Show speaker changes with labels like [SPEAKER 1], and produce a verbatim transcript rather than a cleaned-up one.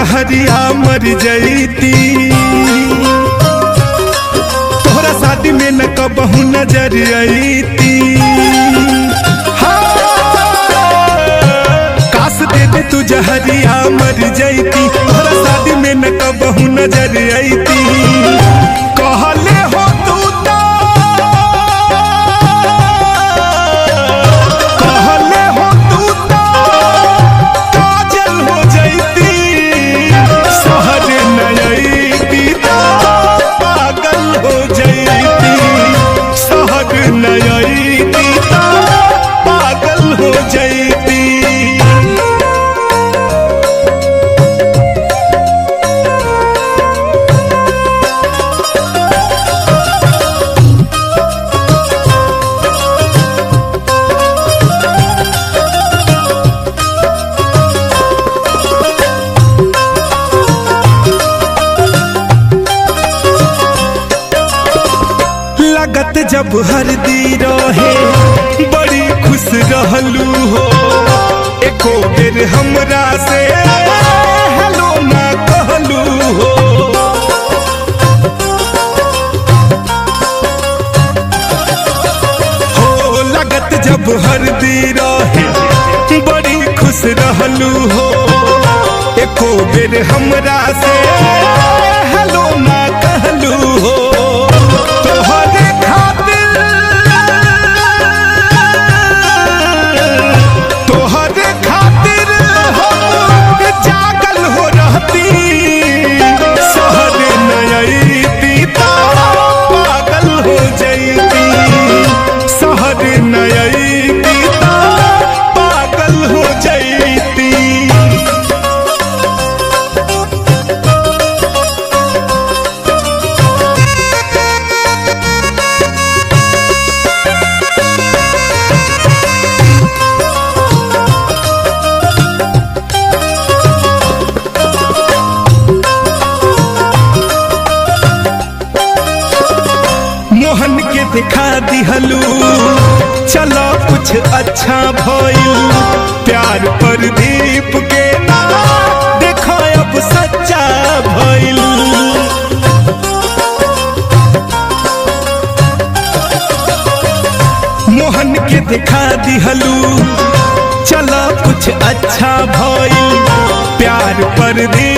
[SPEAKER 1] जहरिया मर जईती, तोहरा शादी में न कबहू नजर आईती। काश दे दे तू जहरिया मर जईती, तोहरा शादी में न कबहू नजर आईती। कहले हो तू तो, कहले हो तू तो काजल हो जईती, शहर न आईती तो पागल हो जईती, शहर न आईती तो पागल हो जईती। लगत जब हरदी रहे बड़ी खुश रहलू हो, एको बेर हमरा से हेलो ना कहलू हो। हो लगत जब हरदी रहे बड़ी खुश रहलू हो, एको बेर हमरा से हेलो ना कहलू हो। तोहरे खातिर, तोहरे खातिर हम जागल हो रहती, शहर न आईती तो पागल हो जईती, शहर न आईती तो पागल हो जईती। मोहन के दिखा दिहलू, चलो कुछ अच्छा भइल, प्यार पर दीप के ना देखो अब सच्चा भइल। मोहन के दिखा दिहलू, चलो कुछ अच्छा भइल, प्यार पर दीप